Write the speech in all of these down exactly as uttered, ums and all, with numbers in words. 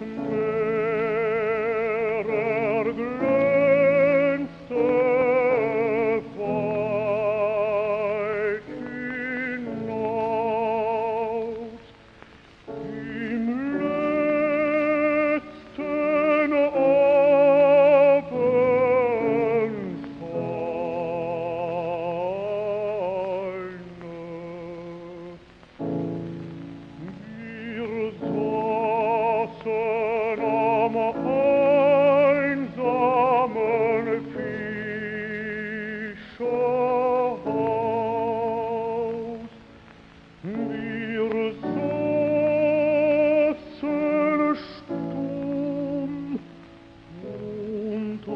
Meer erglänzte weit hinaus, im letzten Abendscheine. Wir saßen am einsamen Fischerhaus. Wir saßen stumm und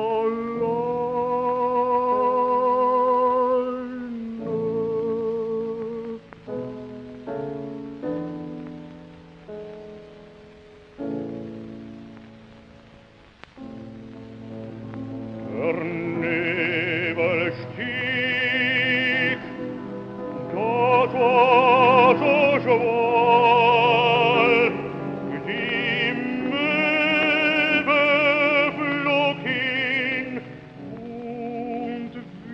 alleine. Der Nebel stieg, das Wasser schwoll, die Möwe flog hin und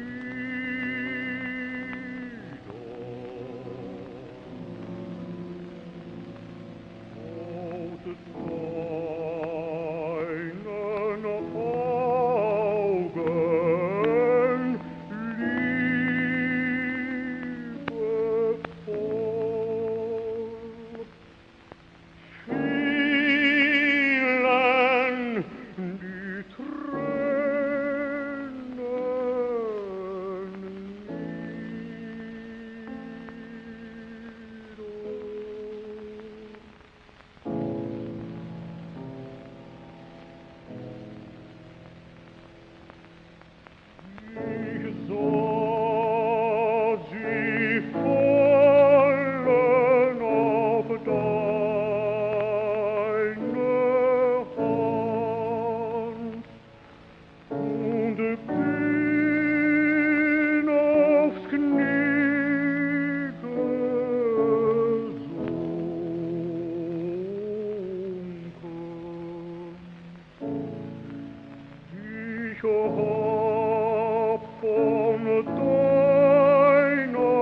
ich hab von deiner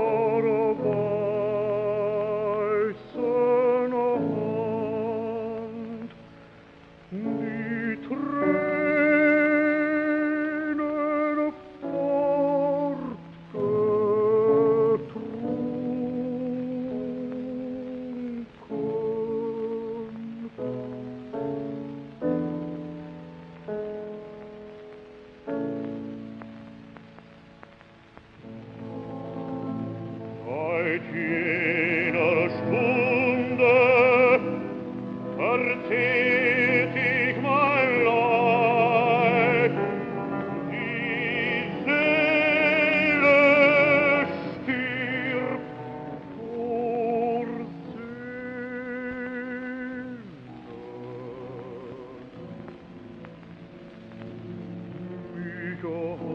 weißen Hand die Tränen Seit jener Stunde verzehrt ich mein Leib, die Seele stirbt vor Sehnen. Ich